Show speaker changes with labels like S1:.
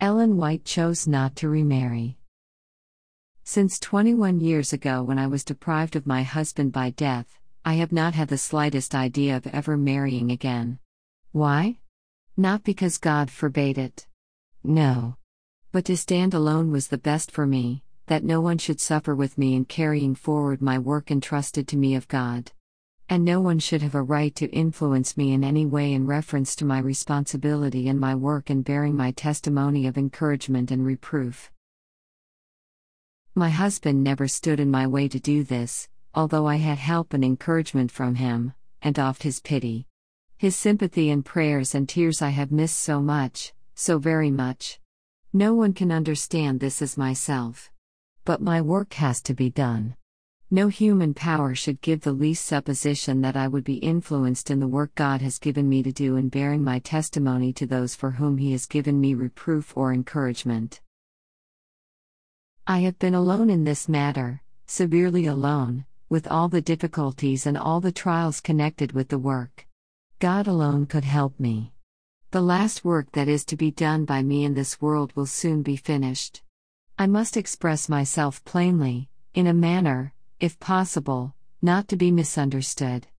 S1: Ellen White chose not to remarry. Since 21 years ago, when I was deprived of my husband by death, I have not had the slightest idea of ever marrying again. Why? Not because God forbade it. No. But to stand alone was the best for me, that no one should suffer with me in carrying forward my work entrusted to me of God. And no one should have a right to influence me in any way in reference to my responsibility and my work in bearing my testimony of encouragement and reproof. My husband never stood in my way to do this, although I had help and encouragement from him, and oft his pity. His sympathy and prayers and tears I have missed so much, so very much. No one can understand this as myself. But my work has to be done. No human power should give the least supposition that I would be influenced in the work God has given me to do in bearing my testimony to those for whom He has given me reproof or encouragement. I have been alone in this matter, severely alone, with all the difficulties and all the trials connected with the work. God alone could help me. The last work that is to be done by me in this world will soon be finished. I must express myself plainly, in a manner, if possible, not to be misunderstood.